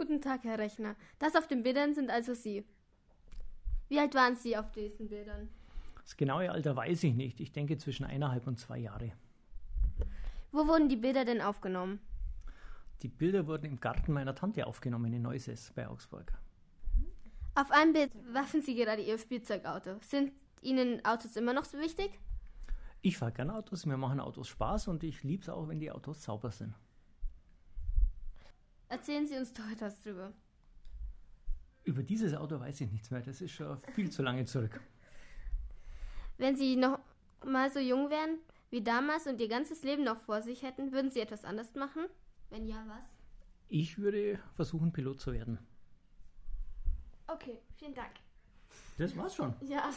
Guten Tag, Herr Rechner. Das auf den Bildern sind also Sie. Wie alt waren Sie auf diesen Bildern? Das genaue Alter weiß ich nicht. Ich denke zwischen 1,5 und 2 Jahre. Wo wurden die Bilder denn aufgenommen? Die Bilder wurden im Garten meiner Tante aufgenommen in Neuses bei Augsburg. Auf einem Bild werfen Sie gerade Ihr Spielzeugauto. Sind Ihnen Autos immer noch so wichtig? Ich fahre gerne Autos, mir machen Autos Spaß und ich liebe es auch, wenn die Autos sauber sind. Erzählen Sie uns doch etwas drüber. Über dieses Auto weiß ich nichts mehr, das ist schon viel zu lange zurück. Wenn Sie noch mal so jung wären wie damals und Ihr ganzes Leben noch vor sich hätten, würden Sie etwas anders machen? Wenn ja, was? Ich würde versuchen, Pilot zu werden. Okay, vielen Dank. Das war's schon. Ja.